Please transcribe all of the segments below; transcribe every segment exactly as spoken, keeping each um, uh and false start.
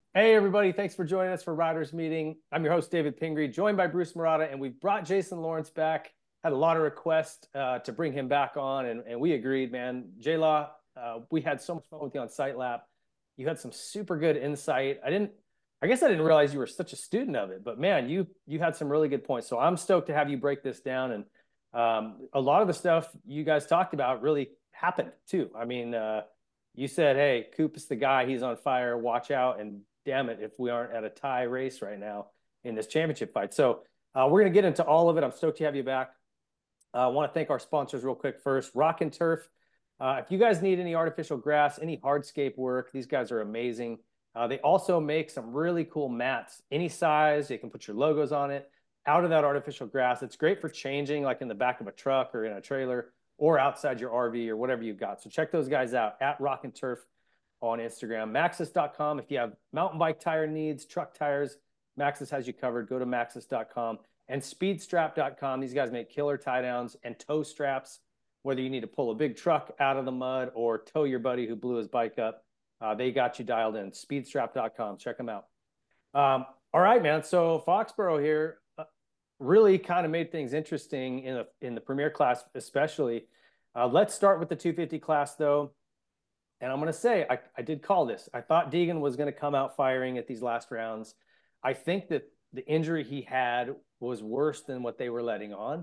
Hey, everybody. Thanks for joining us for Riders Meeting. I'm your host, David Pingree, joined by Bruce Murata, and we've brought Jason Lawrence back. Had a lot of requests uh, to bring him back on, and, and we agreed, man. J-Law, uh, we had so much fun with you on Site Lab. You had some super good insight. I didn't, I guess I didn't realize you were such a student of it, but man, you you had some really good points. So I'm stoked to have you break this down. And um, a lot of the stuff you guys talked about really happened too. I mean, uh, you said, hey, Coop is the guy. He's on fire. Watch out. And damn it if we aren't at a tie race right now in this championship fight. So uh, we're going to get into all of it. I'm stoked to have you back. Uh, I want to thank our sponsors real quick first. Rock and Turf. Uh, if you guys need any artificial grass, any hardscape work, these guys are amazing. Uh, they also make some really cool mats, any size. You can put your logos on it out of that artificial grass. It's great for changing, like in the back of a truck or in a trailer or outside your R V or whatever you've got. So check those guys out at Rock and Turf on Instagram. Maxxis dot com. If you have mountain bike tire needs, truck tires, Maxxis has you covered. Go to Maxxis dot com and Speedstrap dot com. These guys make killer tie downs and tow straps. Whether you need to pull a big truck out of the mud or tow your buddy who blew his bike up, uh, they got you dialed in. Speedstrap dot com. Check them out. Um, all right, man. So Foxborough here uh, really kind of made things interesting in, a, in the premier class, especially. Uh, let's start with the two fifty class, though. And I'm going to say, I, I did call this. I thought Deegan was going to come out firing at these last rounds. I think that the injury he had was worse than what they were letting on.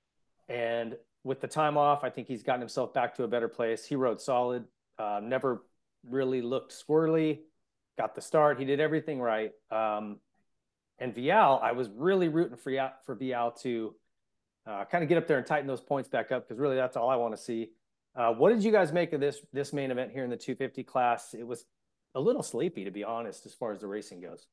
And with the time off, I think he's gotten himself back to a better place. He rode solid, uh, never really looked squirrely, got the start. He did everything right. Um, and Vial, I was really rooting for, for Vial to uh, kind of get up there and tighten those points back up because really that's all I want to see. Uh, what did you guys make of this this main event here in the two fifty class? It was a little sleepy, to be honest, as far as the racing goes.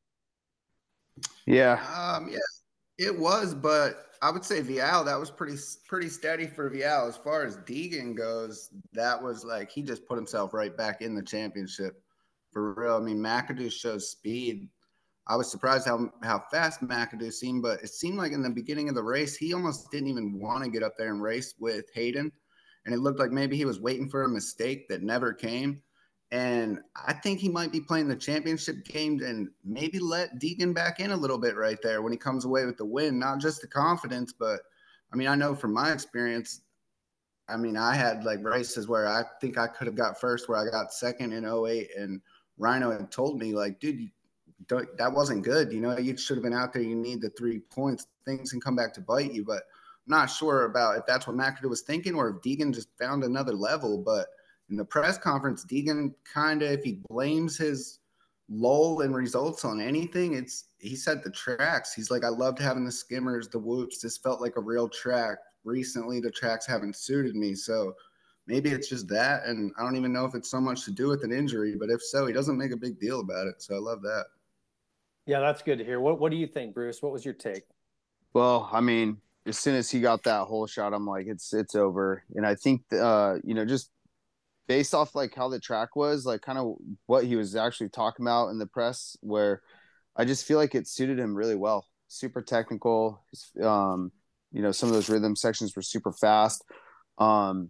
Yeah. Um, yeah, it was, but I would say Vial, that was pretty pretty steady for Vial. As far as Deegan goes, that was like he just put himself right back in the championship for real. I mean, McAdoo shows speed. I was surprised how how fast McAdoo seemed, but it seemed like in the beginning of the race, he almost didn't even want to get up there and race with Hayden. And it looked like maybe he was waiting for a mistake that never came. And I think he might be playing the championship game and maybe let Deegan back in a little bit right there when he comes away with the win, not just the confidence, but I mean, I know from my experience, I mean, I had like races where I think I could have got first, where I got second in oh eight, and Rhino had told me like, dude, you don't, that wasn't good. You know, you should have been out there. You need the three points. Things can come back to bite you, but I'm not sure about if that's what McAdoo was thinking or if Deegan just found another level. But in the press conference, Deegan kind of, if he blames his lull in results on anything, it's he said the tracks. He's like, I loved having the skimmers, the whoops. This felt like a real track. Recently, the tracks haven't suited me. So maybe it's just that. And I don't even know if it's so much to do with an injury, but if so, he doesn't make a big deal about it. So I love that. Yeah, that's good to hear. What What do you think, Bruce? What was your take? Well, I mean, as soon as he got that whole shot, I'm like, it's it's over. And I think, uh, you know, just based off like how the track was, like kind of what he was actually talking about in the press, where I just feel like it suited him really well. Super technical. Um, you know, some of those rhythm sections were super fast. Um,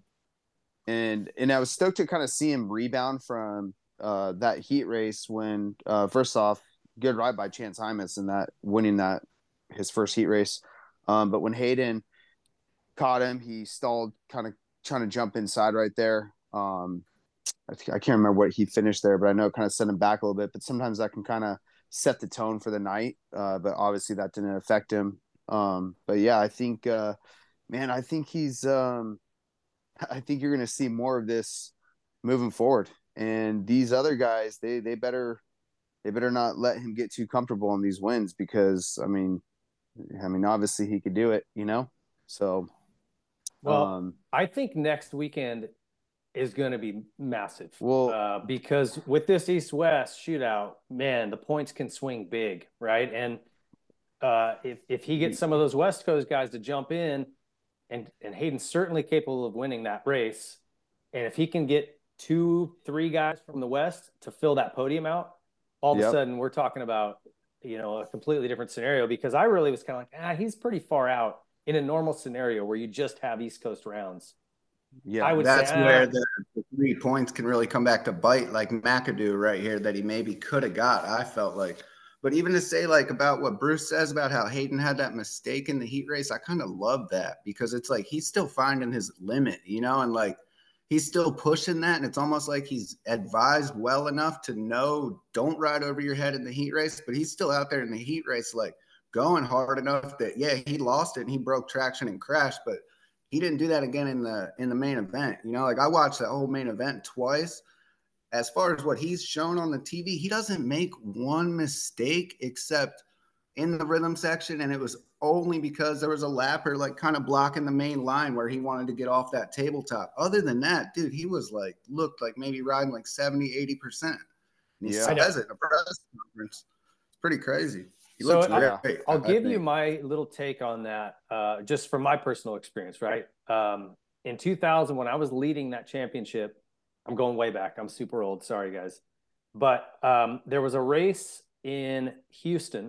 and and I was stoked to kind of see him rebound from uh, that heat race when uh, first off, good ride by Chance Hymas in that winning that his first heat race. Um, but when Hayden caught him, he stalled, kind of trying to jump inside right there. Um, I, I can't remember what he finished there, but I know it kind of set him back a little bit. But sometimes that can kind of set the tone for the night. Uh, but obviously that didn't affect him. Um, but yeah, I think, uh, man, I think he's, um, I think you're going to see more of this moving forward. And these other guys, they they better they better not let him get too comfortable in these wins because I mean, I mean, obviously he could do it, you know. So, Well, um, I think next weekend is going to be massive well, uh, because with this East West shootout, man, the points can swing big, right? And uh, if if he gets some of those West Coast guys to jump in, and and Hayden's certainly capable of winning that race, and if he can get two, three guys from the West to fill that podium out, all of a yep, sudden we're talking about you know a completely different scenario. Because I really was kind of like, ah, he's pretty far out in a normal scenario where you just have East Coast rounds. Yeah, I would That's say where uh, the, the three points can really come back to bite, like McAdoo right here, that he maybe could have got, I felt like. But even to say, like, about what Bruce says about how Hayden had that mistake in the heat race, I kind of love that because it's like he's still finding his limit, you know, and like he's still pushing that. And it's almost like he's advised well enough to know don't ride over your head in the heat race, but he's still out there in the heat race, like going hard enough that, yeah, he lost it and he broke traction and crashed, but he didn't do that again in the in the main event. You know, like I watched that whole main event twice. As far as what he's shown on the T V, he doesn't make one mistake except in the rhythm section, and it was only because there was a lapper like kind of blocking the main line where he wanted to get off that tabletop. Other than that, dude, he was like looked like maybe riding like seventy, eighty percent. And he Yeah. says it in a press conference. It's pretty crazy. He So looks I, great. I'll I give you think. my little take on that, uh, just from my personal experience, right? Um, in two thousand, when I was leading that championship, I'm going way back. I'm super old. Sorry, guys. But um, there was a race in Houston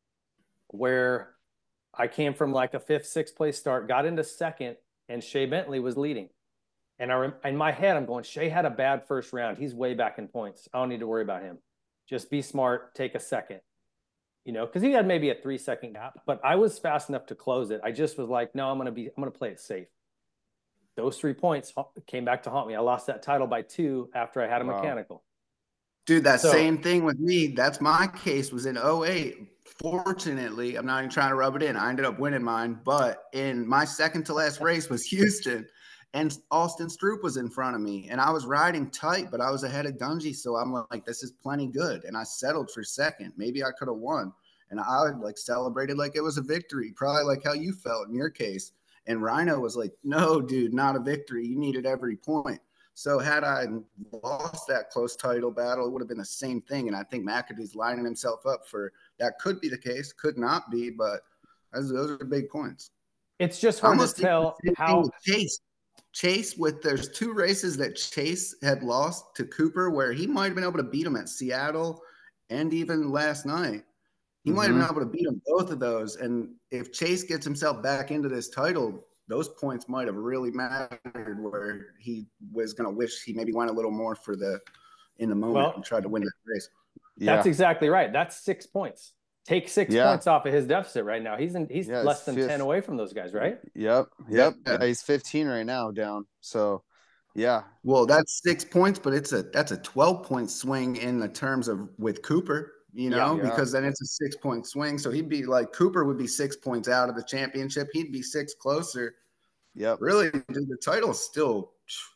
where I came from like a fifth, sixth place start, got into second, and Shea Bentley was leading. And I, in my head, I'm going, Shea had a bad first round. He's way back in points. I don't need to worry about him. Just be smart, take a second. You know, because he had maybe a three second gap, but I was fast enough to close it. I just was like, no, I'm gonna be, I'm gonna play it safe. Those three points came back to haunt me. I lost that title by two after I had a Wow. mechanical. Dude, that So, same thing with me. That's my case was in oh eight. Fortunately, I'm not even trying to rub it in. I ended up winning mine, but in my second to last race was Houston, and Austin Stroop was in front of me, and I was riding tight, but I was ahead of Dungy, so I'm like, this is plenty good, and I settled for second. Maybe I could have won, and I like celebrated like it was a victory, probably like how you felt in your case. And Rhino was like, no, dude, not a victory. You needed every point. So had I lost that close title battle, it would have been the same thing. And I think McAdoo's lining himself up for that. Could be the case, could not be, but those, those are big points. it's just I hard to almost think the tell same thing how. with Chase. Chase with there's two races that Chase had lost to Cooper where he might have been able to beat him at Seattle and even last night. He might have Mhm. been able to beat him both of those. And if Chase gets himself back into this title, those points might have really mattered where he was going to wish he maybe went a little more for the in the moment Well, and tried to win the race. that's Yeah. exactly right. That's six points. Take six Yeah. points off of his deficit right now. He's in, he's Yeah, less it's than fifth. ten away from those guys, right? Yep. Yep. Yeah. Yeah, he's fifteen right now down. So, yeah. Well, that's six points, but it's a that's a twelve point swing in the terms of with Cooper, you know, Yeah. because then it's a six point swing. So he'd be like Cooper would be six points out of the championship. He'd be six closer. Yep. Really, dude, the title's still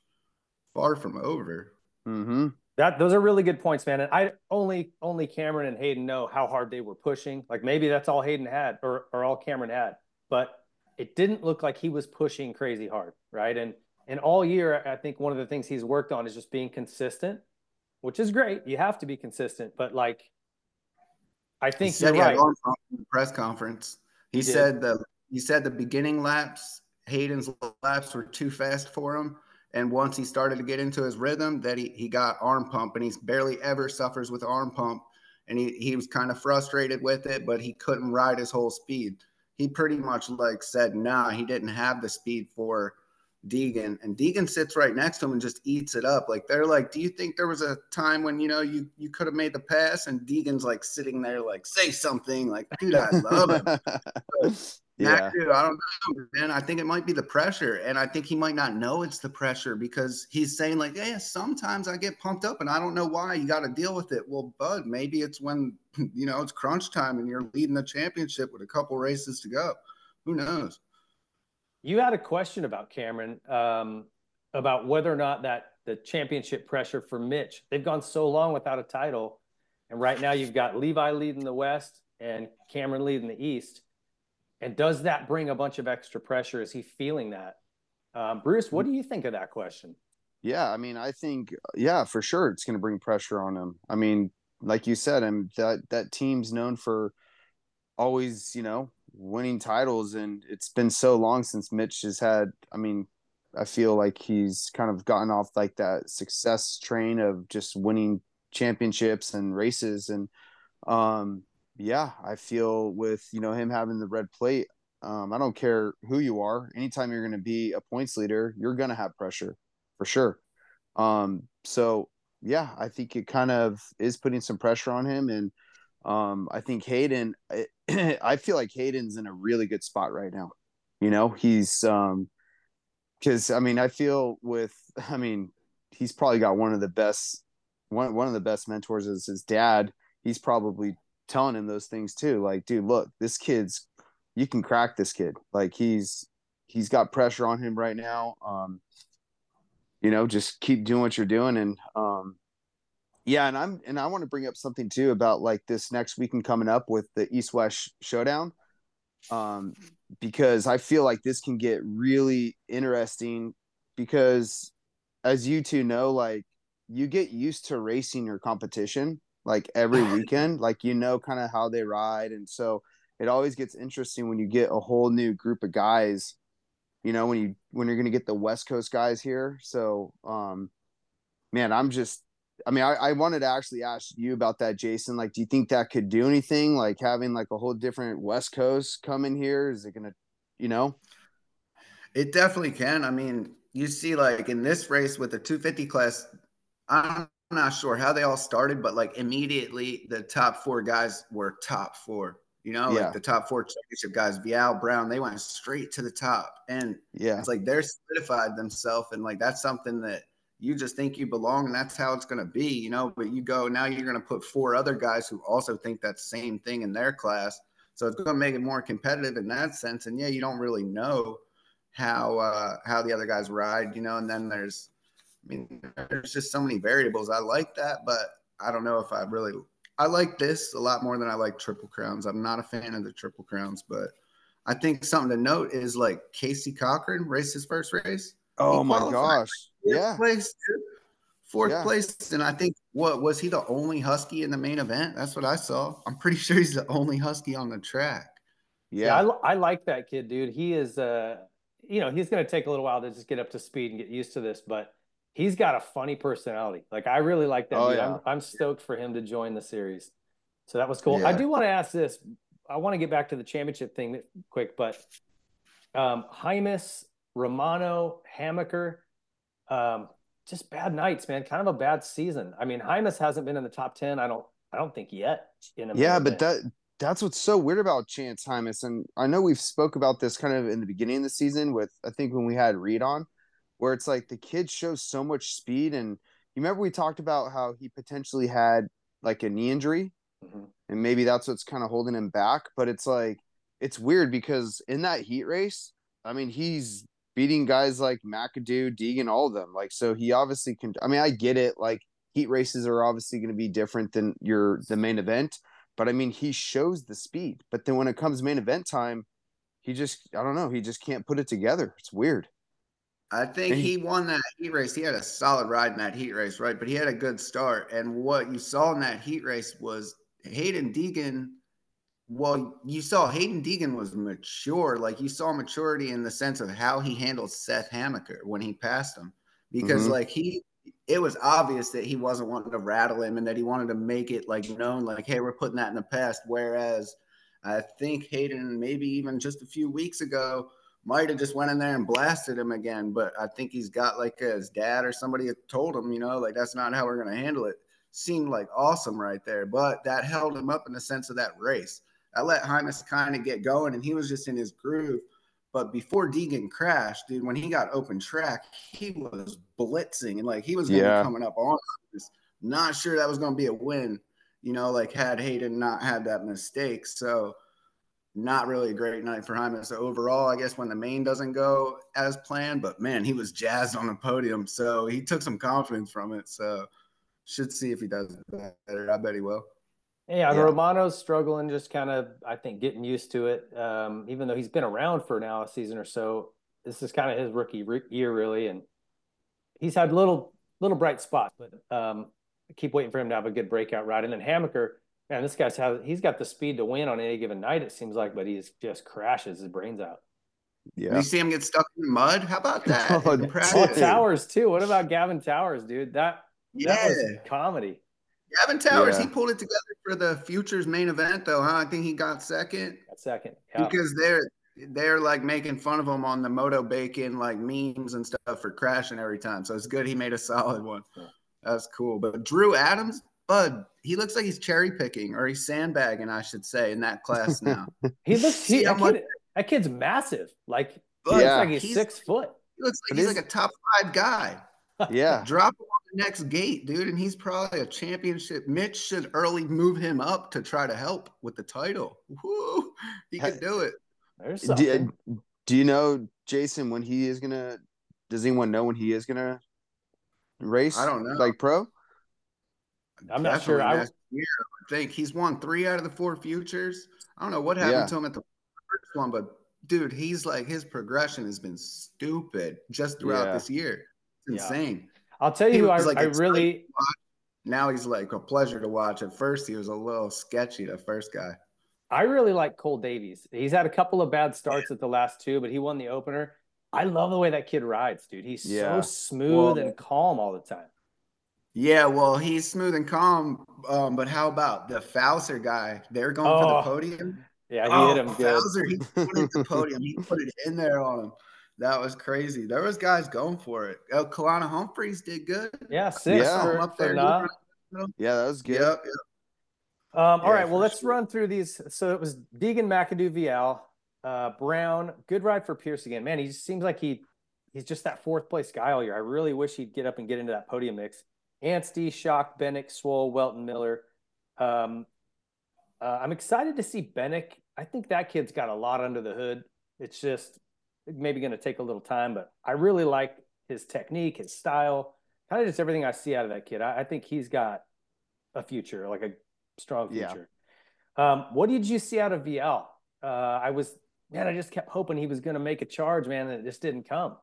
far from over. Mm-hmm. That those are really good points, man. And I only only Cameron and Hayden know how hard they were pushing. Like maybe that's all Hayden had, or or all Cameron had, but it didn't look like he was pushing crazy hard, right? And and all year, I think one of the things he's worked on is just being consistent, which is great. You have to be consistent, but like, I He think said you're he had right. arm pump in the press conference. He, He did. said the he said the beginning laps, Hayden's laps were too fast for him. And once he started to get into his rhythm, that he, he got arm pump, and he's barely ever suffers with arm pump. And he, he was kind of frustrated with it, but he couldn't ride his whole speed. He pretty much like said, nah, he didn't have the speed for Deegan. And Deegan sits right next to him and just eats it up. Like they're like, do you think there was a time when, you know, you, you could have made the pass? And Deegan's like sitting there like, say something. Like, dude, I love him. Yeah. Dude, I don't know, man. I think it might be the pressure, and I think he might not know it's the pressure because he's saying like, "Yeah, sometimes I get pumped up, and I don't know why. You got to deal with it." Well, bud, maybe it's when you know it's crunch time and you're leading the championship with a couple races to go. Who knows? You had a question about Cameron, um, about whether or not that the championship pressure for Mitch. They've gone so long without a title, and right now you've got Levi leading the West and Cameron leading the East. And does that bring a bunch of extra pressure? Is he feeling that? Um, Bruce, what do you think of that question? Yeah, I mean, I think, yeah, for sure, it's going to bring pressure on him. I mean, like you said, and that that team's known for always, you know, winning titles, and it's been so long since Mitch has had. I mean, I feel like he's kind of gotten off like that success train of just winning championships and races, and um, yeah, I feel with you know him having the red plate, Um, I don't care who you are. Anytime you're going to be a points leader, you're going to have pressure for sure. Um, so yeah, I think it kind of is putting some pressure on him. And um, I think Hayden, I, I feel like Hayden's in a really good spot right now. You know, he's, um, cause I mean, I feel with, I mean, he's probably got one of the best, one, one of the best mentors is his dad. He's probably telling him those things too. Like, dude, look, this kid's, you can crack this kid. Like he's, he's got pressure on him right now. Um, you know, just keep doing what you're doing. And, um, yeah, and I'm, and I want to bring up something too about like this next weekend coming up with the East West Showdown. Um, because I feel like this can get really interesting because as you two know, like you get used to racing your competition like every weekend, like you know kind of how they ride. And so it always gets interesting when you get a whole new group of guys, you know, when you when you're gonna get the West Coast guys here. So um man, I'm just I mean, I, I wanted to actually ask you about that, Jason. Like, do you think that could do anything? Like having like a whole different West Coast come in here? Is it gonna, you know? It definitely can. I mean, you see, like in this race with the two fifty class, I'm not sure how they all started, but like immediately the top four guys were top four. You know, like Yeah. the top four championship guys, Vial, Brown, they went straight to the top. And Yeah. it's like they're solidified themselves. And like that's something that you just think you belong and that's how it's going to be, you know. But you go now, you're going to put four other guys who also think that same thing in their class. So it's going to make it more competitive in that sense. And yeah, you don't really know how uh, how the other guys ride, you know. And then there's, I mean, there's just so many variables. I like that, but I don't know if I really. I like this a lot more than I like Triple Crowns. I'm not a fan of the Triple Crowns, but I think something to note is like Casey Cochran raced his first race. He Oh my qualified gosh. fourth Yeah. place, dude. Fourth Yeah. place, and I think what was he the only Husky in the main event? That's what I saw. I'm pretty sure he's the only Husky on the track. Yeah, Yeah. I, I like that kid, dude. He is, uh, you know, he's going to take a little while to just get up to speed and get used to this, but he's got a funny personality. Like I really like that Oh dude. yeah. I'm I'm stoked for him to join the series. So that was cool. I Yeah. do want to ask this. I want to get back to the championship thing quick, but um, Hymas, Romano, Hammaker, um, just bad nights, man. Kind of a bad season. I mean, Hymas hasn't been in the top ten. I don't I don't think yet in a main Yeah, but event. that that's what's so weird about Chance Hymas. And I know we've spoke about this kind of in the beginning of the season with I think when we had Reed on, where it's like the kid shows so much speed. And you remember we talked about how he potentially had like a knee injury, Mhm. and maybe that's what's kind of holding him back. But it's like it's weird because in that heat race, I mean, he's beating guys like McAdoo, Deegan, all of them. Like, so he obviously can. I mean, I get it. Like, heat races are obviously going to be different than your the main event, but I mean, he shows the speed. But then when it comes main event time, he just I don't know. He just can't put it together. It's weird. I think And he, he won that heat race. He had a solid ride in that heat race, right? But he had a good start. And what you saw in that heat race was Hayden Deegan. Well, you saw Hayden Deegan was mature. Like you saw maturity in the sense of how he handled Seth Hammaker when he passed him. Because mm-hmm. like he it was obvious that he wasn't wanting to rattle him and that he wanted to make it like known, like, hey, we're putting that in the past. Whereas I think Hayden, maybe even just a few weeks ago, might have just went in there and blasted him again. But I think he's got like his dad or somebody had told him, you know, like that's not how we're going to handle it. Seemed like awesome right there. But that held him up in the sense of that race. I let Hymas kind of get going and he was just in his groove. But before Deegan crashed, dude, when he got open track, he was blitzing and like he was going to be Yeah. coming up on us. Not sure that was going to be a win, you know, like had Hayden not had that mistake. So not really a great night for Hyman. So overall, I guess when the main doesn't go as planned, but man, he was jazzed on the podium. So he took some confidence from it. So should see if he does better. I bet he will. Yeah, and Yeah. Romano's struggling, just kind of, I think, getting used to it. Um, even though he's been around for now a season or so, this is kind of his rookie re- year, really, and he's had little little bright spots, but um, I keep waiting for him to have a good breakout ride. And then Hammaker, man, this guy's has he's got the speed to win on any given night, it seems like, but he just crashes his brains out. And you Yeah. see him get stuck in the mud. How about that? Oh, In Oh, practice? dude. Towers too. What about Gavin Towers, dude? That that Yeah. was comedy. Gavin Towers, he Yeah. pulled it together for the Futures main event, though, huh? I think he got second That second, yeah. because there they're like making fun of him on the Moto Bacon like memes and stuff for crashing every time. So it's good he made a solid one. That's cool. But Drew Adams, bud, he looks like he's cherry picking or he's sandbagging, I should say, in that class now. He looks See he, how that, much kid, that kid's massive. Like, Bud, looks Yeah. like he's, he's- six foot. he looks like But he's is- like a top five guy. Yeah. Drop him on the next gate, dude, and he's probably a championship. Mitch should early move him up to try to help with the title. Woo, he could do it. There's Do, something. do you know, Jason, when he is gonna? Does anyone know when he is gonna race? I don't know. Like pro? I'm not sure. Definitely I- next year, I think he's won three out of the four futures. I don't know what happened Yeah. to him at the first one, but dude, he's like his progression has been stupid just throughout Yeah. this year. It's Yeah. insane. I'll tell you He who I, was like I excited really to watch. Now he's like a pleasure to watch. At first, he was a little sketchy. The first guy. I really like Cole Davies. He's had a couple of bad starts at the last two, but he won the opener. I love the way that kid rides, dude. He's Yeah. so smooth Well- and calm all the time. Yeah, well, he's smooth and calm. Um, but how about the Fauser guy? They're going for the Oh, podium. Yeah, he oh, hit him good. Fauser, he wanted the podium. He put it in there on him. That was crazy. There was guys going for it. Oh, Kalana Humphreys did good. Yeah, six Yeah. for, I'm up for there. Nah. Yeah, that was good. Yep. yep. Um, all Yeah, right, well, for let's sure. run through these. So it was Deegan, McAdoo, Vial, uh, Brown. Good ride for Pierce again. Man, he just seems like he he's just that fourth place guy all year. I really wish he'd get up and get into that podium mix. Anstey, Schock, Bennick, Swole, Welton, Miller. Um, uh, I'm excited to see Bennick. I think that kid's got a lot under the hood. It's just maybe going to take a little time, but I really like his technique, his style, kind of just everything I see out of that kid. I, I think he's got a future, like a strong Yeah. future. Um, what did you see out of V L? Uh, I was, man, I just kept hoping he was going to make a charge, man, and it just didn't come.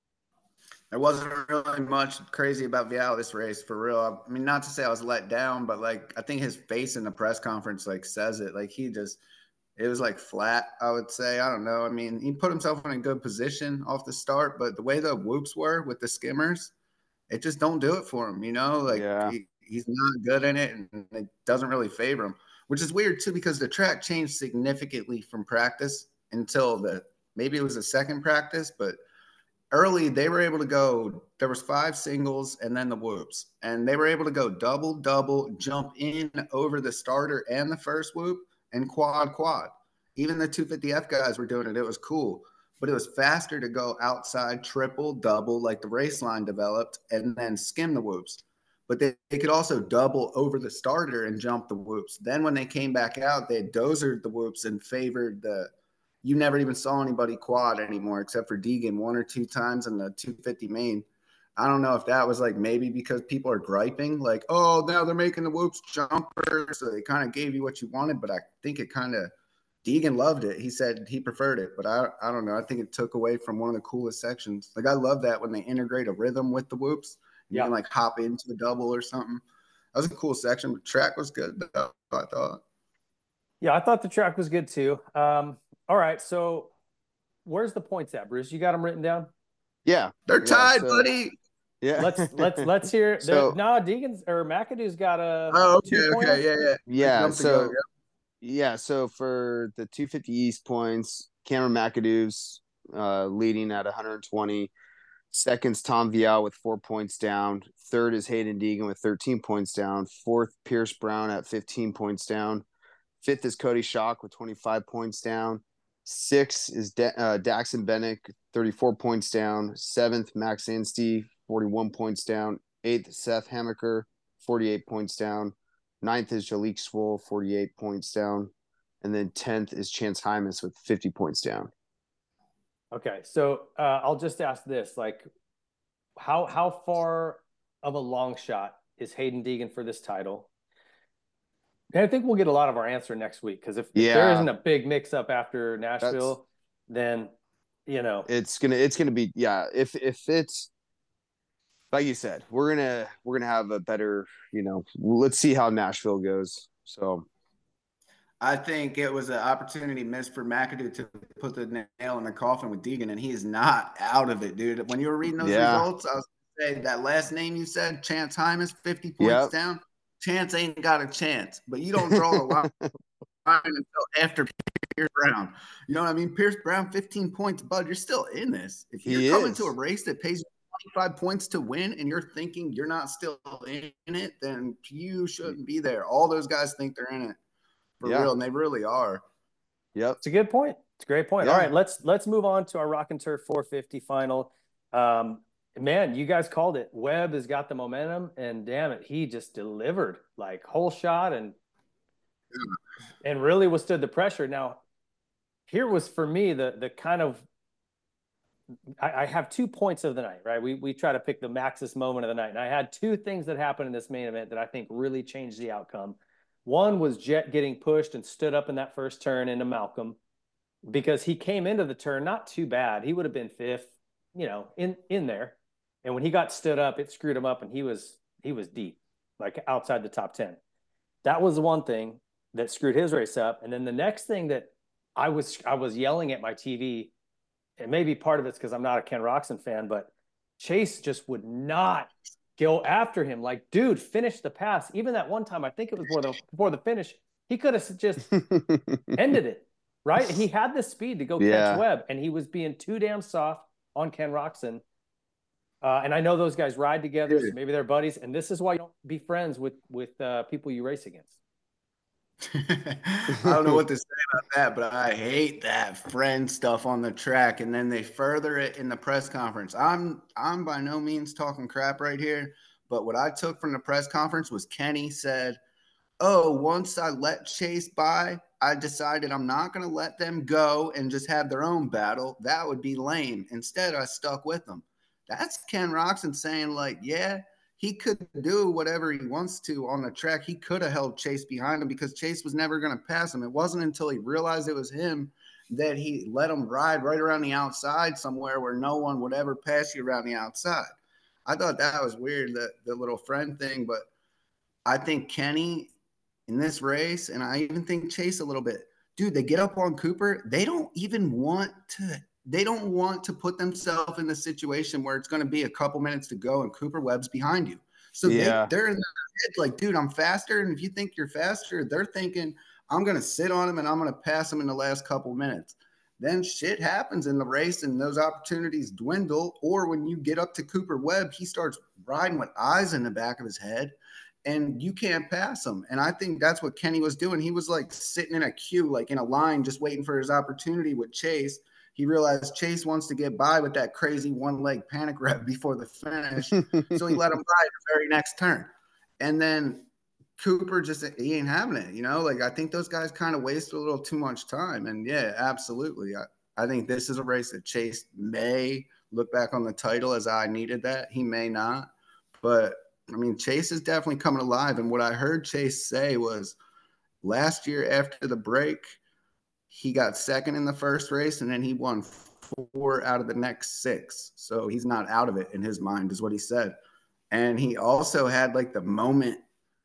There wasn't really much crazy about Vial this race for real. I mean, not to say I was let down, but like I think his face in the press conference like says it. Like he just, it was like flat. I would say. I don't know. I mean, he put himself in a good position off the start, but the way the whoops were with the skimmers, it just don't do it for him. You know, like Yeah. he, he's not good in it, and it doesn't really favor him. Which is weird too, because the track changed significantly from practice until the maybe it was a second practice, but early they were able to go. There was five singles and then the whoops, and they were able to go double, double, jump in over the starter and the first whoop, and quad, quad. Even the two fifty F guys were doing it. It was cool, but it was faster to go outside, triple, double, like the race line developed, and then skim the whoops. But they, they could also double over the starter and jump the whoops. Then when they came back out, they dozered the whoops and favored the – you never even saw anybody quad anymore except for Deegan one or two times in the two fifty main. I don't know if that was like maybe because people are griping, like, oh, now they're making the whoops jumper, so they kind of gave you what you wanted. But I think it kind of – Deegan loved it. He said he preferred it, but I, I don't know. I think it took away from one of the coolest sections. Like I love that when they integrate a rhythm with the whoops. You Yeah. can like hop into a double or something. That was a cool section. The track was good, though, I thought. Yeah, I thought the track was good too. Um, all right, so where's the points at, Bruce? You got them written down? Yeah. They're Yeah, tied, so- buddy. Yeah. Let's let's let's hear. So- no, Deegan's or McAdoo's got a Oh, okay, two points? okay, yeah, yeah. Yeah. Jump So together, yeah. So for the two fifty East points, Cameron McAdoo's uh, leading at one hundred twenty. Second's Tom Vial with four points down. Third is Hayden Deegan with thirteen points down. Fourth, Pierce Brown at fifteen points down. Fifth is Cody Schock with twenty-five points down. Sixth is Da- uh, Daxon Bennick, thirty-four points down. Seventh, Max Anstey, forty-one points down. Eighth, Seth Hamaker, forty-eight points down. Ninth is Jalik Swole, forty-eight points down. And then tenth is Chance Hymas with fifty points down. Okay, so uh, I'll just ask this: like, how how far of a long shot is Hayden Deegan for this title? And I think we'll get a lot of our answer next week, because if, if there Yeah. isn't a big mix-up after Nashville, then you know, It's gonna it's gonna be yeah. If if it's like you said, we're gonna we're gonna have a better, you know, let's see how Nashville goes. So I think it was an opportunity missed for McAdoo to put the nail in the coffin with Deegan, and he is not out of it, dude. When you were reading those Yeah. results, I was going to say that last name you said, Chance Hymas, fifty points Yep. down. Chance ain't got a chance, but you don't draw the line until after Pierce Brown. You know what I mean? Pierce Brown, fifteen points, bud. You're still in this. If you're He coming is. to a race that pays twenty-five points to win and you're thinking you're not still in it, then you shouldn't be there. All those guys think they're in it for Yeah. real, and they really are. Yep. It's a good point. It's a great point. Yeah. All right, let's let's move on to our Rock and Turf four fifty final. Um, man, you guys called it. Webb has got the momentum, and damn it, he just delivered like whole shot and and really withstood the pressure. Now, here was for me the the kind of I, I have two points of the night, right? We we try to pick the Maxis moment of the night, and I had two things that happened in this main event that I think really changed the outcome. One was Jet getting pushed and stood up in that first turn into Malcolm, because he came into the turn not too bad. He would have been fifth, you know, in in there. And when he got stood up, it screwed him up, and he was he was deep, like outside the top ten. That was the one thing that screwed his race up. And then the next thing that I was I was yelling at my T V, and maybe part of it's because I'm not a Ken Roczen fan, but Chase just would not go after him. Like, dude, finish the pass. Even that one time, I think it was before the, before the finish, he could have just ended it, right? He had the speed to go Yeah. catch Webb, and he was being too damn soft on Ken Roczen. Uh, and I know those guys ride together, so maybe they're buddies. And this is why you don't be friends with, with uh, people you race against. I don't know what to say about that, but I hate that friend stuff on the track, and then they further it in the press conference. I'm I'm by no means talking crap right here, but what I took from the press conference was Kenny said, "Oh, once I let Chase by, I decided I'm not going to let them go and just have their own battle. That would be lame. Instead, I stuck with them." That's Ken Roczen saying, like, yeah, he could do whatever he wants to on the track. He could have held Chase behind him because Chase was never going to pass him. It wasn't until he realized it was him that he let him ride right around the outside somewhere where no one would ever pass you around the outside. I thought that was weird, that the little friend thing, but I think Kenny in this race, and I even think Chase a little bit, dude, they get up on Cooper. They don't even want to They don't want to put themselves in the situation where it's going to be a couple minutes to go and Cooper Webb's behind you. So Yeah. they, they're in their head like, dude, I'm faster. And if you think you're faster, they're thinking, I'm going to sit on him and I'm going to pass him in the last couple minutes. Then shit happens in the race and those opportunities dwindle. Or when you get up to Cooper Webb, he starts riding with eyes in the back of his head and you can't pass him. And I think that's what Kenny was doing. He was like sitting in a queue, like in a line, just waiting for his opportunity with Chase. He realized Chase wants to get by with that crazy one leg panic rev before the finish. So he let him ride the very next turn. And then Cooper just, he ain't having it, you know, like I think those guys kind of waste a little too much time. And yeah, absolutely. I, I think this is a race that Chase may look back on the title as I needed that. He may not, but I mean, Chase is definitely coming alive. And what I heard Chase say was last year after the break, he got second in the first race, and then he won four out of the next six. So he's not out of it in his mind, is what he said. And he also had like the moment.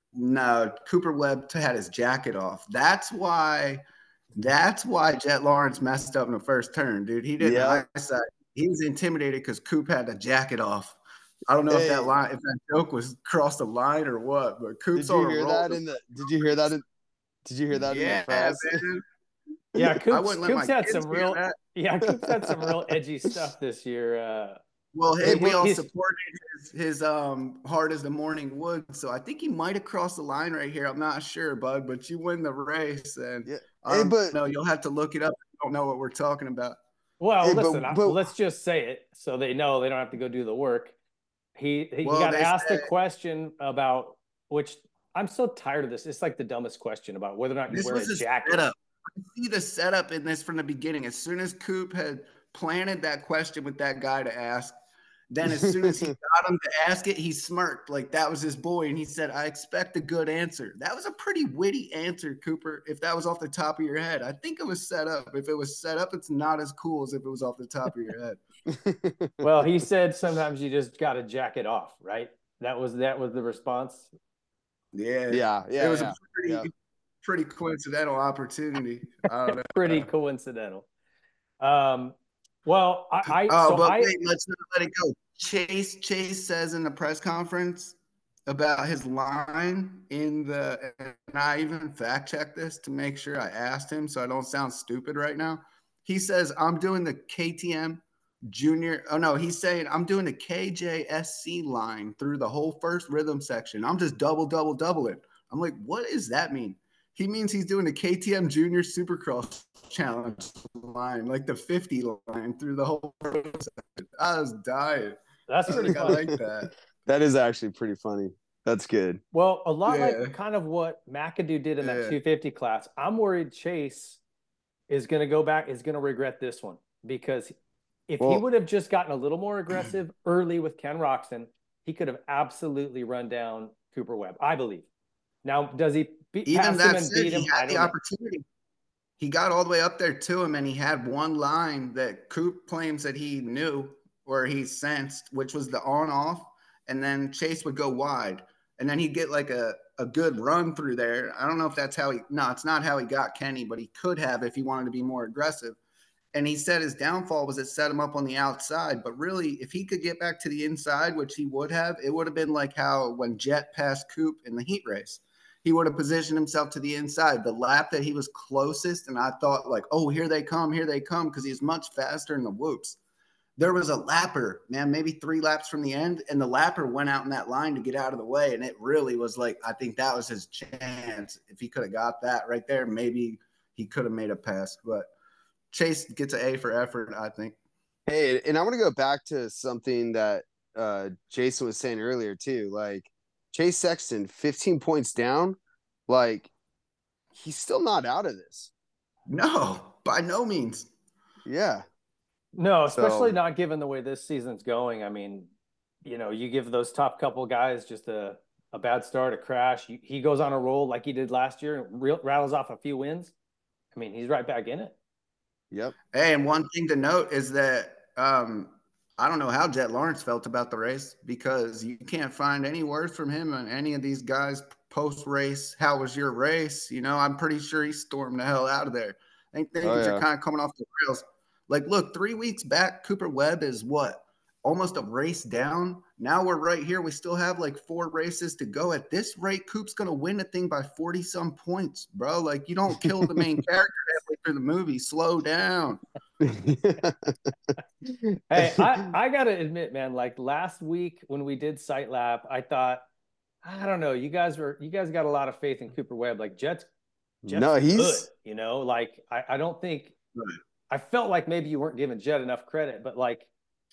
No, Cooper Webb had his jacket off. That's why. That's why Jet Lawrence messed up in the first turn, dude. He didn't. Yeah. He was intimidated because Coop had the jacket off. I don't know hey. if that line, if that joke was crossed the line or what, but Coop's did you on hear a that roll. in the? Did you hear that in? Did you hear that yeah, in the press? Man. Yeah, Coops, Coops had some real yeah, Coops had some real edgy stuff this year. Uh, well, hey, we all supported his, his um hard as the morning wood, so I think he might have crossed the line right here. I'm not sure, bud, but you win the race, and yeah. I don't hey, but know, you'll have to look it up. I don't know what we're talking about. Well, hey, listen, but, but, I, let's just say it so they know they don't have to go do the work. He he, well, he got asked said, a question about which I'm so tired of this. It's like the dumbest question about whether or not you wear a jacket. Setup. I see the setup in this from the beginning. As soon as Coop had planted that question with that guy to ask, then as soon as he got him to ask it, he smirked like that was his boy. And he said, I expect a good answer. That was a pretty witty answer, Cooper, if that was off the top of your head. I think it was set up. If it was set up, it's not as cool as if it was off the top of your head. Well, he said sometimes you just got to jack it off, right? That was that was the response. Yeah. Yeah. Yeah. It was yeah, a pretty yeah. pretty coincidental opportunity. I don't know. Pretty coincidental. Um, well, I, I oh, so but I, wait, let's not let it go. Chase Chase says in the press conference, about his line in the, and I even fact checked this to make sure I asked him so I don't sound stupid right now. He says, I'm doing the K T M junior. Oh, no, he's saying, I'm doing the K J S C line through the whole first rhythm section. I'm just double, double, doubling. I'm like, what does that mean? He means he's doing the K T M Junior Supercross Challenge line, like the fifty line through the whole rhythm section. I was dying. That's I pretty think I funny. like that. That is actually pretty funny. That's good. Well, a lot Yeah. like kind of what McAdoo did in that Yeah. two fifty class. I'm worried Chase is going to go back, is going to regret this one, because if he Well- would have just gotten a little more aggressive early with Ken Roxon, he could have absolutely run down Cooper Webb, I believe. Now, does he beat, Even pass him that and said, beat him? he I had the don't know. opportunity. He got all the way up there to him, and he had one line that Coop claims that he knew or he sensed, which was the on-off, and then Chase would go wide, and then he'd get like a, a good run through there. I don't know if that's how he – no, it's not how he got Kenny, but he could have if he wanted to be more aggressive. And he said his downfall was it set him up on the outside. But really, if he could get back to the inside, which he would have, it would have been like how when Jet passed Coop in the heat race. He would have positioned himself to the inside. The lap that he was closest, and I thought like, oh, here they come, here they come, because he's much faster in the whoops. There was a lapper, man, maybe three laps from the end, and the lapper went out in that line to get out of the way, and it really was like, I think that was his chance. If he could have got that right there, maybe he could have made a pass. But Chase gets an A for effort, I think. Hey, and I want to go back to something that uh, Jason was saying earlier too. Like Chase Sexton, fifteen points down. Like he's still not out of this. No, by no means. Yeah. No, especially So- not given the way this season's going. I mean, you know, you give those top couple guys just a, a bad start, a crash. He, he goes on a roll like he did last year and re- rattles off a few wins. I mean, he's right back in it. Yep. Hey, and one thing to note is that um, I don't know how Jet Lawrence felt about the race, because you can't find any words from him on any of these guys post race. How was your race? You know, I'm pretty sure he stormed the hell out of there. I think things Oh, yeah. are kind of coming off the rails. Like, look, three weeks back, Cooper Webb is what? Almost a race down. Now we're right here. We still have like four races to go. At this rate, Coop's going to win the thing by forty some points, bro. Like, you don't kill the main character halfway through the movie. Slow down. Hey, I, I got to admit, man, like last week when we did Sight Lap, I thought, I don't know, you guys were, you guys got a lot of faith in Cooper Webb. Like Jet's, Jet's No, he's- good, you know, like I, I don't think, Right. I felt like maybe you weren't giving Jet enough credit, but like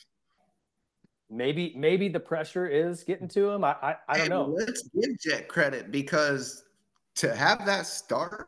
maybe, maybe the pressure is getting to him. I, I, I don't Hey, know. Let's give Jet credit, because to have that start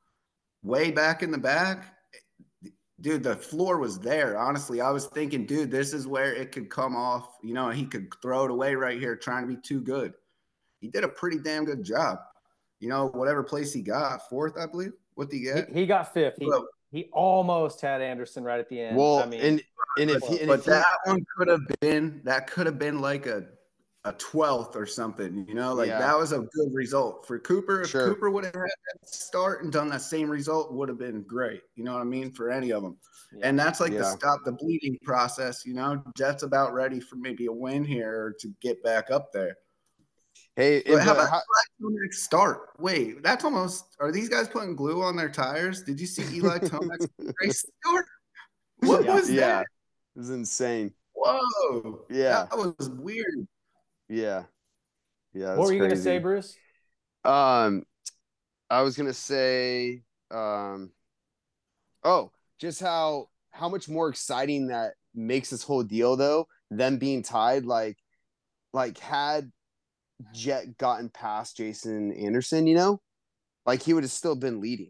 way back in the back, dude, the floor was there. Honestly, I was thinking, dude, this is where it could come off. You know, he could throw it away right here, trying to be too good. He did a pretty damn good job. You know, whatever place he got, fourth, I believe. What did he get? He, he got fifth. He, Well- he almost had Anderson right at the end. well, I mean, and and if he, and But if he, that one could have been that could have been like a a twelfth or something, you know, like Yeah. that was a good result for Cooper. If Sure. Cooper would have had that start and done that same result, would have been great. You know what I mean? For any of them. yeah. And that's like the Yeah. stop the bleeding process, you know. Jet's about ready for maybe a win here or to get back up there. hey, But how but about how- Tomac's start? Wait, that's almost are these guys putting glue on their tires? Did you see Eli Tomac's race start? What Yeah. was yeah, that? it was insane. Whoa. Yeah. That was weird. Yeah. Yeah. What that's were you going to crazy. say, Bruce? Um, I was gonna say, um, oh, just how how much more exciting that makes this whole deal, though, them being tied. Like, like had Jet gotten past Jason Anderson, you know, like he would have still been leading.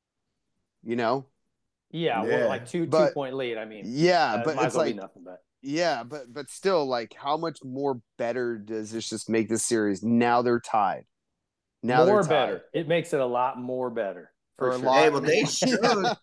You know, Yeah, Yeah. well, like two But- two point lead. I mean, yeah, uh, but might as it's well like, be nothing. But yeah, but but still, like, how much more better does this just make this series? Now they're tied. Now more they're tied. better. It makes it a lot more better for Or a sure. lot Hey, well, they more-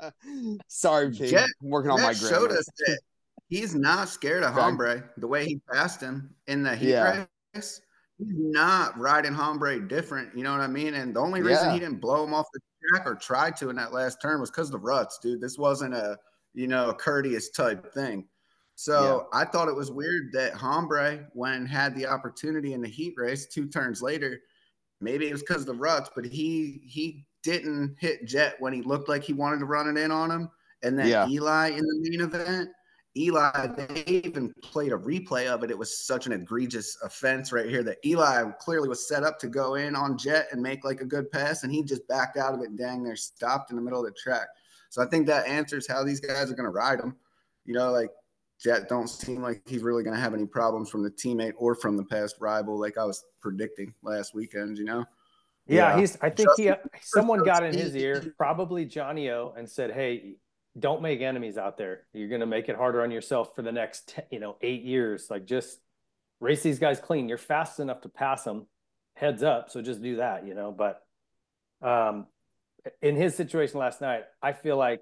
Sorry, Pig. Jet- I'm working on That my showed grammar. us that he's not scared of Okay. Hombre the way he passed him in the heat Yeah. race. He's not riding Hombre different, you know what I mean? And the only reason Yeah. he didn't blow him off the track or tried to in that last turn was because of the ruts, dude. This wasn't a, you know, a courteous type thing. So yeah. I thought it was weird that Hombre, when had the opportunity in the heat race two turns later, maybe it was because of the ruts, but he he didn't hit Jet when he looked like he wanted to run it in on him. And then yeah. Eli in the main event, Eli, they even played a replay of it. It was such an egregious offense right here that Eli clearly was set up to go in on Jet and make like a good pass, and he just backed out of it and dang near stopped in the middle of the track. So I think that answers how these guys are going to ride him. You know, like Jet don't seem like he's really going to have any problems from the teammate or from the past rival like I was predicting last weekend, you know? Yeah, yeah. he's I think Justin, he someone got in his ear, probably Johnny O, and said, hey, don't make enemies out there. You're going to make it harder on yourself for the next, ten, you know, eight years. Like, just race these guys clean. You're fast enough to pass them, heads up. So just do that, you know. But um, in his situation last night, I feel like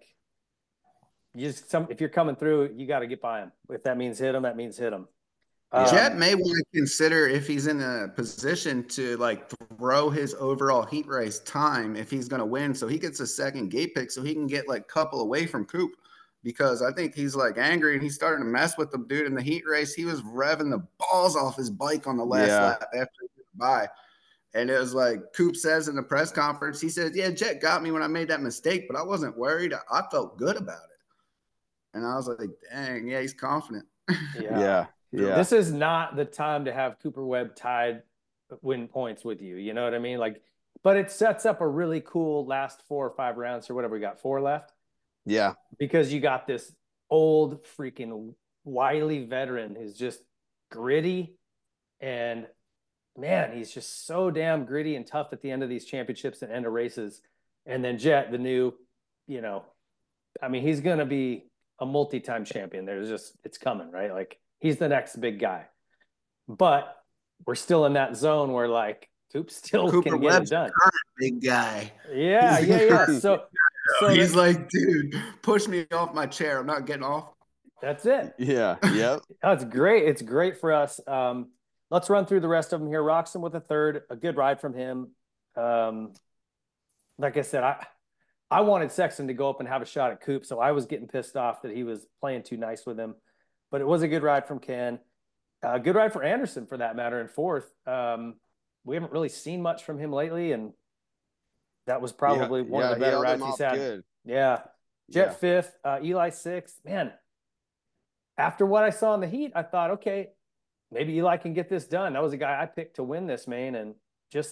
you just some if you're coming through, you got to get by him. If that means hit him, that means hit him. Um, Jet may want to consider if he's in a position to like throw his overall heat race time if he's going to win, so he gets a second gate pick, so he can get like couple away from Coop, because I think he's like angry and he's starting to mess with the dude in the heat race. He was revving the balls off his bike on the last yeah. lap after he went by, and it was like Coop says in the press conference, he says, "Yeah, Jet got me when I made that mistake, but I wasn't worried. I, I felt good about it." And I was like, "Dang, yeah, he's confident." Yeah. yeah. Yeah. This is not the time to have Cooper Webb tied win points with you. You know what I mean? Like, but it sets up a really cool last four or five rounds or whatever. We got four left. Yeah. Because you got this old freaking wily veteran who's just gritty, and man, he's just so damn gritty and tough at the end of these championships and end of races. And then Jet, the new, you know, I mean, he's going to be a multi-time champion. There's just, it's coming, right? Like, he's the next big guy. But we're still in that zone where, like, Coop still Cooper can get Webb's it done. Big guy. Yeah, yeah, yeah. So, so he's like, dude, push me off my chair. I'm not getting off. That's it. Yeah, yep. That's great. It's great for us. Um, let's run through the rest of them here. Roxon with a third, a good ride from him. Um, like I said, I I wanted Sexton to go up and have a shot at Coop, so I was getting pissed off that he was playing too nice with him. But it was a good ride from Ken. A uh, good ride for Anderson, for that matter, in fourth. Um, we haven't really seen much from him lately, and that was probably yeah, one yeah, of the better he rides he's had. Good. Yeah. Jet yeah. fifth, uh, Eli sixth. Man, after what I saw in the heat, I thought, okay, maybe Eli can get this done. That was a guy I picked to win this main, and just,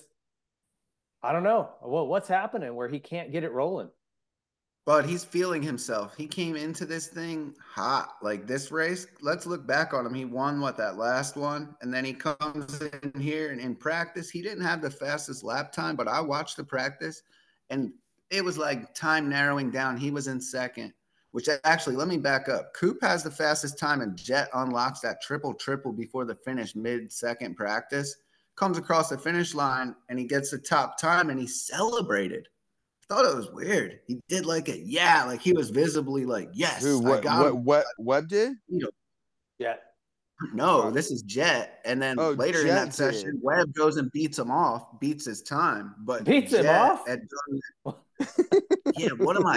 I don't know. Well, what's happening where he can't get it rolling? But he's feeling himself. He came into this thing hot. Like this race, let's look back on him. He won, what, that last one? And then he comes in here and in practice, he didn't have the fastest lap time, but I watched the practice, and it was like time narrowing down. He was in second, which actually, let me back up. Coop has the fastest time, and Jet unlocks that triple-triple before the finish mid-second practice, comes across the finish line, and he gets the top time, and he celebrated. Thought it was weird. He did like a yeah, like he was visibly like, yes, Who, what, I got what, him. what, what did? You know, Jet. No, this is Jet. And then oh, later Jet in that did. session, Webb goes and beats him off, beats his time, but beats Jet him off. Had done, yeah, what am I?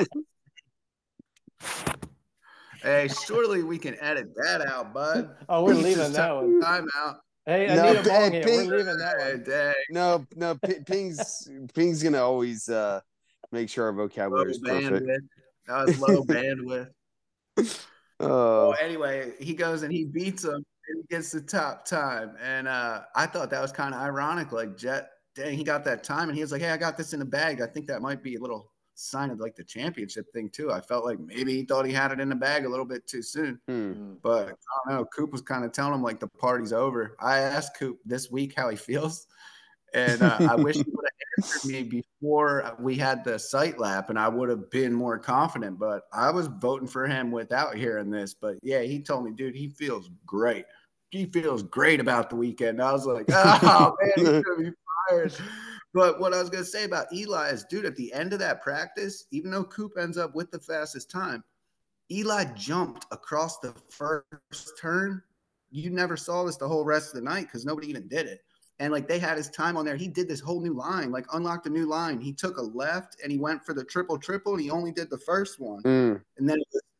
Hey, surely we can edit that out, bud. Oh, we're leaving that one. Time out. Hey, I no, need a ball here. We're leaving that one. Dang. No, no, P- Ping's Ping's gonna always uh, make sure our vocabulary is perfect. That was low bandwidth. Oh. Well, anyway, he goes and he beats him and he gets the top time. And uh, I thought that was kind of ironic. Like, Jet, dang, he got that time. And he was like, hey, I got this in the bag. I think that might be a little sign of like the championship thing too. I felt like maybe he thought he had it in the bag a little bit too soon. Hmm. But I don't know. Coop was kind of telling him like the party's over. I asked Coop this week how he feels. And uh, I wish he would have answered me before we had the sight lap, and I would have been more confident. But I was voting for him without hearing this. But yeah, he told me, dude, he feels great. He feels great about the weekend. I was like, oh man, he's gonna be fired. But what I was gonna say about Eli is, dude, at the end of that practice, even though Coop ends up with the fastest time, Eli jumped across the first turn. You never saw this the whole rest of the night because nobody even did it. And like they had his time on there. He did this whole new line, like unlocked a new line. He took a left and he went for the triple triple and he only did the first one. Mm. And then it was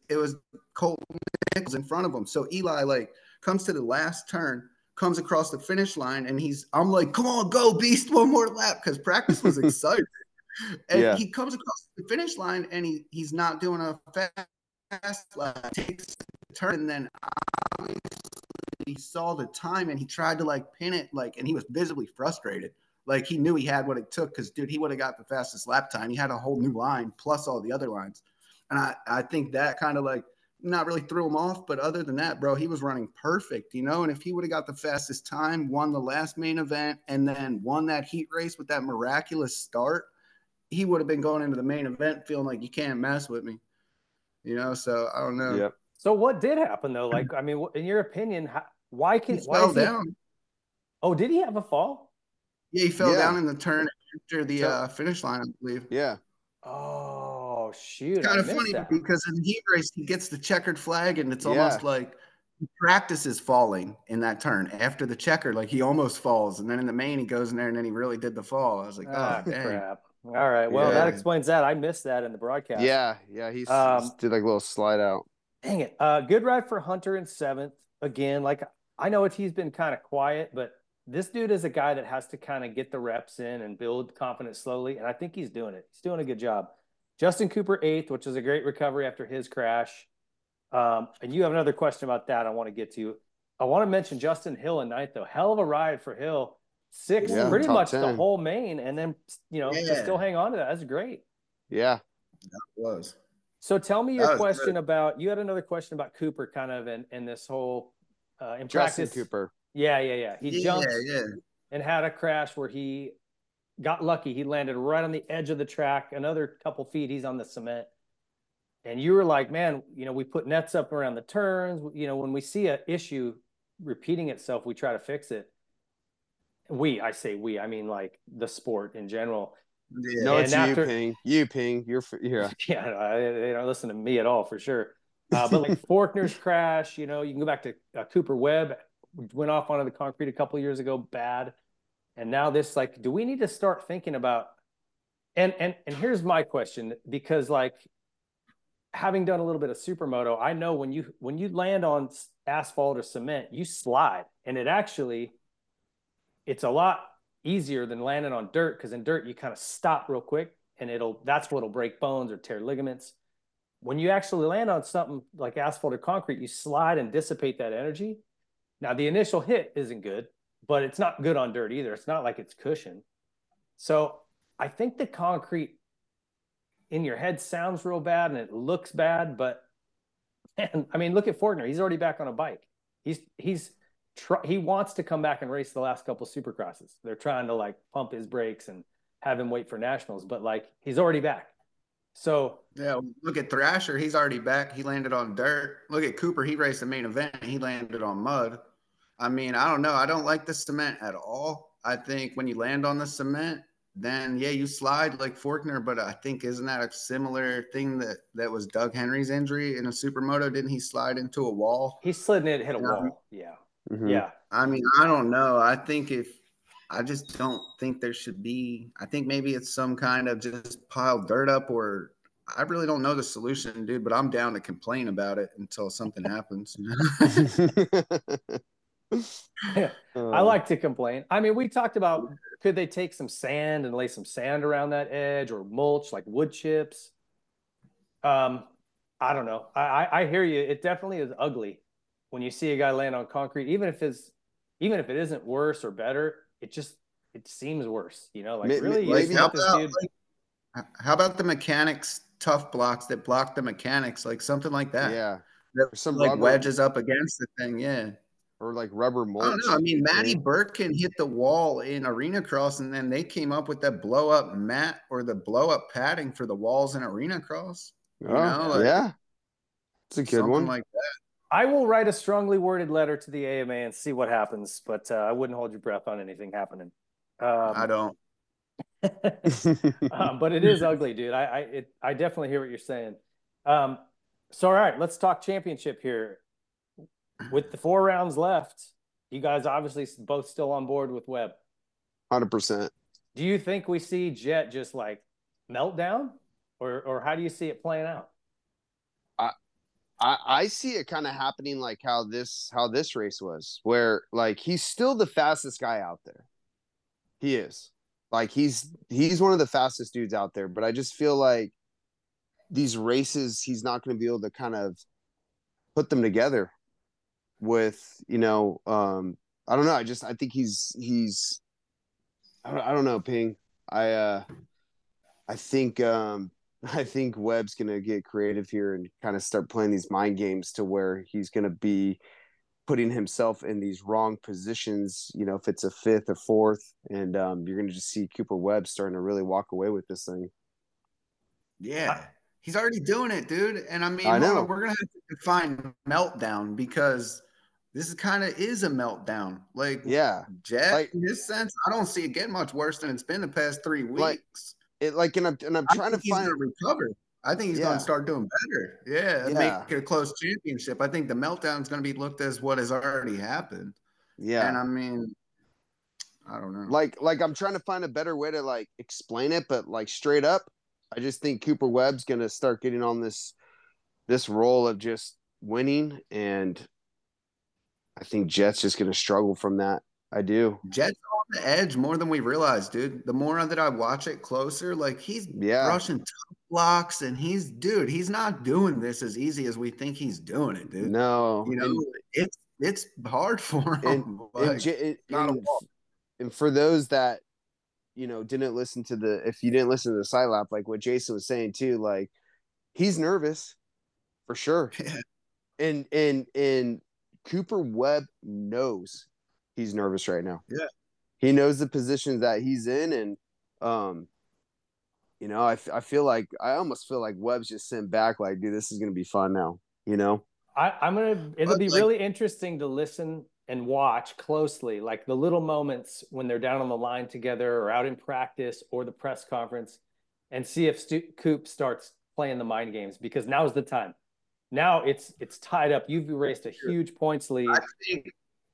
it was Colt Nichols in front of him. So Eli like comes to the last turn, comes across the finish line, and he's I'm like, come on, go Beast, one more lap, because practice was excited. And Yeah. he comes across the finish line and he he's not doing a fast lap, takes the turn, and then obviously he saw the time and he tried to like pin it, like, and he was visibly frustrated. Like he knew he had what it took, because dude, he would have got the fastest lap time. He had a whole new line plus all the other lines. And I, I think that kind of like not really threw him off. But other than that, bro, he was running perfect, you know? And if he would have got the fastest time, won the last main event, and then won that heat race with that miraculous start, he would have been going into the main event feeling like you can't mess with me, you know? So I don't know. Yep. So what did happen though? Like, I mean, in your opinion, how, why can He why fell is he? down. Oh, did he have a fall? Yeah, he fell Yeah. down in the turn after the So- uh, finish line, I believe. Yeah. Oh shoot! It's kind I of missed funny that. because in the heat race, he gets the checkered flag, and it's Yeah. almost like he practices falling in that turn after the checker. Like he almost falls, and then in the main, he goes in there, and then he really did the fall. I was like, Ah, oh, dang. crap. All right. Well, Yeah. that explains that. I missed that in the broadcast. Yeah. Yeah. He Um, did like a little slide out. Dang it. Uh, good ride for Hunter in seventh. Again, like I know it's, he's been kind of quiet, but this dude is a guy that has to kind of get the reps in and build confidence slowly. And I think he's doing it. He's doing a good job. Justin Cooper, eighth, which is a great recovery after his crash. Um, and you have another question about that I want to get to. I want to mention Justin Hill in ninth, though. Hell of a ride for Hill. Sixth, Yeah, pretty top much the ten. whole main. And then, you know, to Yeah. still hang on to that. That's great. Yeah. That was. So tell me That your was question good. about, you had another question about Cooper kind of in, in this whole, uh, in Justin practice. Cooper. Yeah, yeah, yeah. He Yeah, jumped yeah. and had a crash where he got lucky. He landed right on the edge of the track. Another couple feet, he's on the cement. And you were like, man, you know, we put nets up around the turns. You know, when we see an issue repeating itself, we try to fix it. We, I say we, I mean like the sport in general. Yeah. No, And it's after- you, Ping. You, Ping. You're f- yeah. Yeah, they don't listen to me at all for sure. Uh, but like Faulkner's crash, you know, you can go back to uh, Cooper Webb, went off onto the concrete a couple of years ago, bad. And now this, like, do we need to start thinking about, and and and here's my question, because like having done a little bit of supermoto, I know when you when you land on asphalt or cement, you slide, and it actually, it's a lot easier than landing on dirt, because in dirt you kind of stop real quick, and it'll that's what'll break bones or tear ligaments. When you actually land on something like asphalt or concrete, you slide and dissipate that energy. Now the initial hit isn't good, but it's not good on dirt either. It's not like it's cushion. So I think the concrete in your head sounds real bad and it looks bad, but man, I mean, look at Faulkner. He's already back on a bike. He's he's tr- he wants to come back and race the last couple of supercrosses. They're trying to like pump his brakes and have him wait for nationals, but like he's already back. So Yeah, look at Thrasher. He's already back. He landed on dirt. Look at Cooper. He raced the main event. He landed on mud. I mean, I don't know. I don't like the cement at all. I think when you land on the cement, then yeah, you slide like Faulkner. But I think isn't that a similar thing that that was Doug Henry's injury in a supermoto? Didn't he slide into a wall? he slid and it hit a Yeah. wall. Yeah. Mhm. Yeah. I mean, I don't know. I think if I just don't think there should be. I think maybe it's some kind of just pile dirt up, or I really don't know the solution, dude. But I'm down to complain about it until something happens. I like to complain. I mean, we talked about, could they take some sand and lay some sand around that edge, or mulch like wood chips? Um, I don't know. I, I, I hear you. It definitely is ugly when you see a guy land on concrete, even if it's, even if it isn't worse or better, it just, it seems worse, you know, like May- really, maybe- you how let this about, dude. like, how about the mechanics tough blocks that block the mechanics, like something like that? Yeah. That Or some like rubber- wedges up against the thing. Yeah. Or like rubber I mulch. don't know. I mean, Matty thing. Birkin hit the wall in Arena Cross, and then they came up with that blow up mat or the blow up padding for the walls in Arena Cross. You Oh, know, like yeah. It's a good something one. like that. I will write a strongly worded letter to the A M A and see what happens, but uh, I wouldn't hold your breath on anything happening. Um, I don't. um, but it is ugly, dude. I I, it, I definitely hear what you're saying. Um, so all right, let's talk championship here. With the four rounds left, you guys obviously both still on board with Webb. one hundred percent. Do you think we see Jet just like melt down, or or how do you see it playing out? I, I see it kind of happening like how this how this race was, where like he's still the fastest guy out there. He is. Like he's he's one of the fastest dudes out there, but I just feel like these races he's not going to be able to kind of put them together with, you know, um I don't know, I just I think he's he's I don't, I don't know, Ping. I uh I think um I think Webb's gonna get creative here and kind of start playing these mind games to where he's gonna be putting himself in these wrong positions, you know, if it's a fifth or fourth, and um, you're gonna just see Cooper Webb starting to really walk away with this thing. Yeah, he's already doing it, dude. And I mean, I know. on, we're gonna have to define meltdown because this is kind of is a meltdown. Like, yeah, Jet, like, in this sense, I don't see it getting much worse than it's been the past three weeks. Like, it like, and I'm and I'm I trying think to he's find gonna recover. I think he's yeah. gonna start doing better. Yeah, yeah. make it a close championship. I think the meltdown is gonna be looked as what has already happened. Yeah, and I mean, I don't know. Like, like I'm trying to find a better way to like explain it, but like straight up, I just think Cooper Webb's gonna start getting on this this role of just winning, and I think Jet's just gonna struggle from that. I do. Jet's on the edge more than we realize, dude. The more that I watch it closer, like he's yeah. brushing top blocks, and he's, dude, he's not doing this as easy as we think he's doing it, dude. No, you know, and, it's it's hard for him. And, like, and, and, and for those that, you know, didn't listen to the, if you didn't listen to the side lap, like what Jason was saying too, like he's nervous for sure. Yeah. And, and, and Cooper Webb knows he's nervous right now. Yeah. He knows the positions that he's in. And, um, you know, I, I feel like, I almost feel like Webb's just sent back like, dude, this is going to be fun now, you know? I, I'm going to, it'll But, be like, really interesting to listen and watch closely, like the little moments when they're down on the line together or out in practice or the press conference, and see if Stu- Coop starts playing the mind games, because now's the time. Now it's it's tied up. You've erased a huge points lead. I think,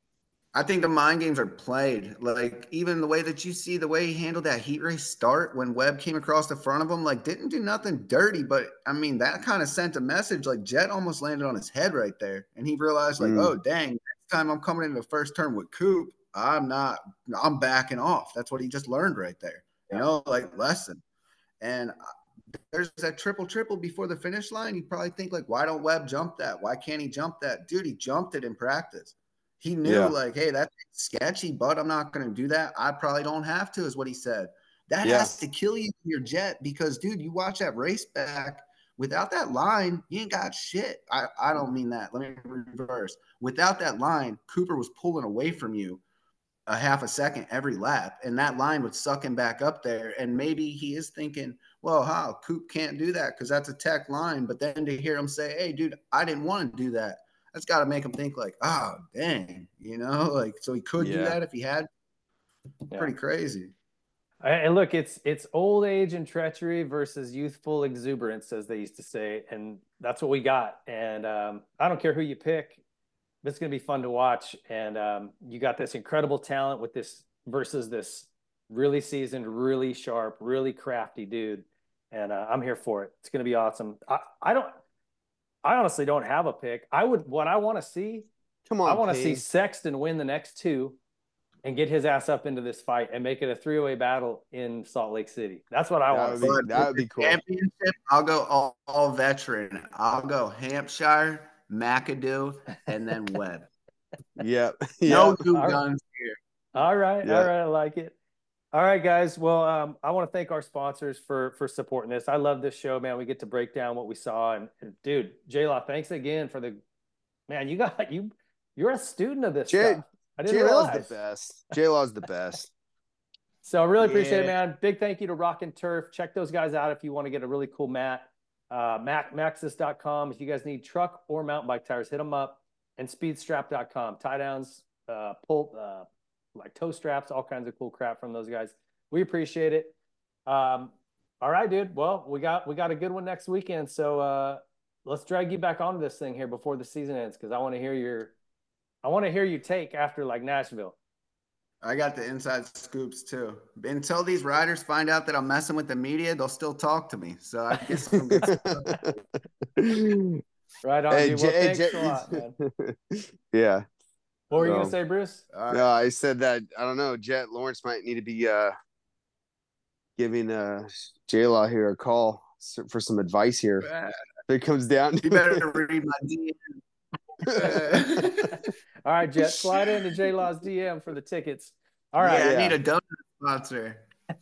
I think the mind games are played. Like, even the way that you see the way he handled that heat race start when Webb came across the front of him, like didn't do nothing dirty, but I mean that kind of sent a message. Like Jet almost landed on his head right there, and he realized like, Mm. oh dang, next time I'm coming into the first turn with Coop, I'm not, I'm backing off. That's what he just learned right there. You know, like lesson. And there's that triple triple before the finish line. You probably think like, why don't Webb jump that? Why can't he jump that? Dude, he jumped it in practice. He knew Yeah. like, hey, that's sketchy, but I'm not going to do that. I probably don't have to, is what he said. That Yeah. has to kill you, your Jet, because, dude, you watch that race back. Without that line, you ain't got shit. I, I don't mean that. Let me reverse. Without that line, Cooper was pulling away from you a half a second every lap, and that line would suck him back up there. And maybe he is thinking, well, how Coop can't do that because that's a tech line. But then to hear him say, hey, dude, I didn't want to do that, that's got to make him think like, oh, dang, you know, like, so he could Yeah. do that if he had. Yeah. Pretty crazy. And look, it's it's old age and treachery versus youthful exuberance, as they used to say, and that's what we got. And um, I don't care who you pick, it's going to be fun to watch. And um, you got this incredible talent with this versus this really seasoned, really sharp, really crafty dude, and uh, I'm here for it. It's going to be awesome. I, I don't, I honestly don't have a pick. I would, what I want to see, Come on, I want to Ping. see Sexton win the next two and get his ass up into this fight and make it a three-way battle in Salt Lake City. That's what I That want would to be- see. But that would with be cool. the championship, I'll go all, all veteran. I'll go Hampshire, McAdoo, and then Webb. Yep. No Yep. two All right. guns here. All right. Yeah. All right. I like it. All right, guys. Well, um, I want to thank our sponsors for for supporting this. I love this show, man. We get to break down what we saw. And, and dude, J-Law, thanks again for the, man, you got, you, you're a student of this J- stuff. I didn't J-Law's realize. the best. J-Law's the best. So I really appreciate it, Yeah. man. Big thank you to Rock and Turf. Check those guys out if you want to get a really cool mat. Uh, Mac, maxis dot com. If you guys need truck or mountain bike tires, hit them up. And speedstrap dot com. Tie downs, uh, pull, uh, like toe straps, all kinds of cool crap from those guys. We appreciate it. Um, all right, dude. Well, we got we got a good one next weekend. So uh, let's drag you back onto this thing here before the season ends, because I want to hear your I want to hear you take after like Nashville. I got the inside scoops too. Until these riders find out that I'm messing with the media, they'll still talk to me. So I guess some good stuff. Right on, Hey, dude. Well, J- thanks J- a lot, man. yeah. What were you gonna Um, say, Bruce? All right. No, I said that I don't know. Jet Lawrence might need to be uh giving uh J Law here a call for some advice here. If it comes down. You better read my D M. All right, Jet, slide into J Law's D M for the tickets. All right. Yeah, I Yeah. need a donut sponsor.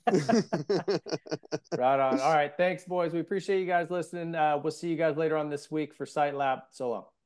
Right on. All right. Thanks, boys. We appreciate you guys listening. Uh, we'll see you guys later on this week for Site Lab. So long.